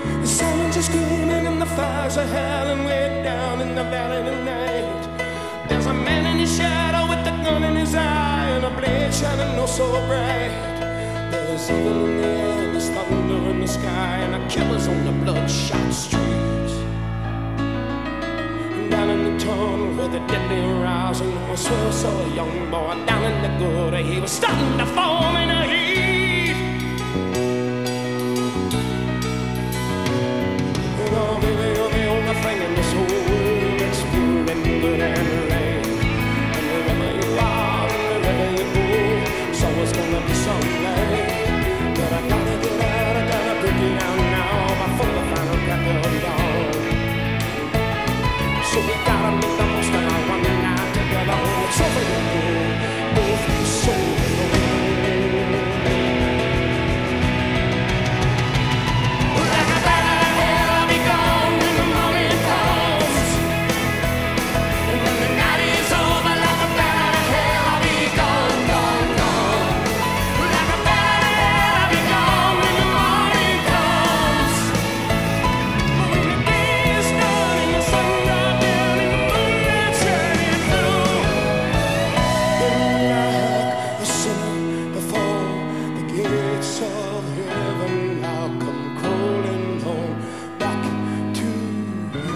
The sirens are screaming and the fires are howling way down in the valley tonight. There's a man in his shadow with a gun in his eye and a blade shining oh so bright. There's evil in the air, there's thunder in the sky, and the killers on the bloodshot streets. And down in the tunnel where the deadly arousing was so a young boy down in the gutter. He was starting to foam in a heat. And oh baby, you're the only thing in this whole world that's pure and good and right. And wherever you are, wherever you go, it's always gonna be sunlight. But I gotta get out, I gotta break it down now before the final crack of dawn. So we gotta make the most of our one night together. Oh, it's over the moon, both so alone. Like a bat out of hell, I'll be gone when the morning comes. And when the night is over, like a bat out of hell, I'll be gone, gone, gone. Like a bat out of hell, I'll be gone when the morning comes. When the day is done and the sun goes down and the moonlight shining through, like a sinner before the gates of heaven, I'll come crawling home back to you.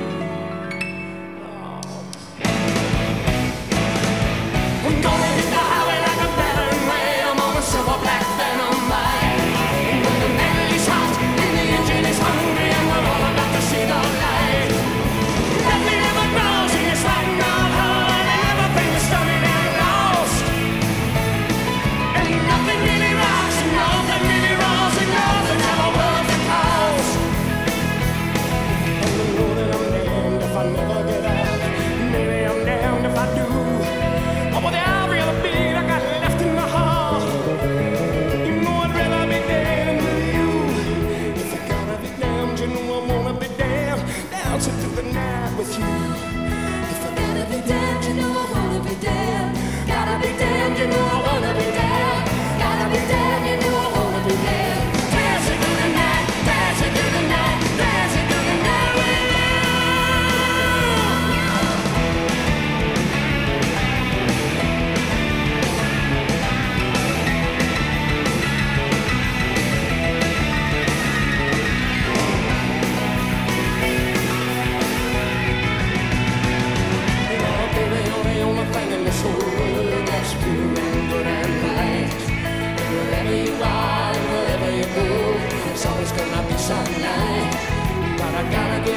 I'm gonna hit the highway like a battering ram. I'm on a silver black phantom bike. And when the metal is hot and the engine is hungry and we're all about to see the light, nothing ever grows and it's fighting out hard and everything is stunning and lost. And nothing really rocks and nothing really rolls and nothing's ever worth the cost. And I know that I'm damned if I never get out. Maybe I'm damned if I do. Oh, but I'll really be I got left in the heart. You know I'd rather be dead than with you. If I gotta be damned, you know I wanna be damned. Dancing through the night with you. If I gotta be damned, you know I wanna be damned. Gotta be damned, you know I wanna be damned. Gotta be damned, you know I wanna be damned. Dancing through the night, dancing through the night, dancing through the night with you. Oh, baby, you're the only thing in this whole world that's pure and good and right. And wherever you are and wherever you go, it's always gonna be sunlight. But I gotta get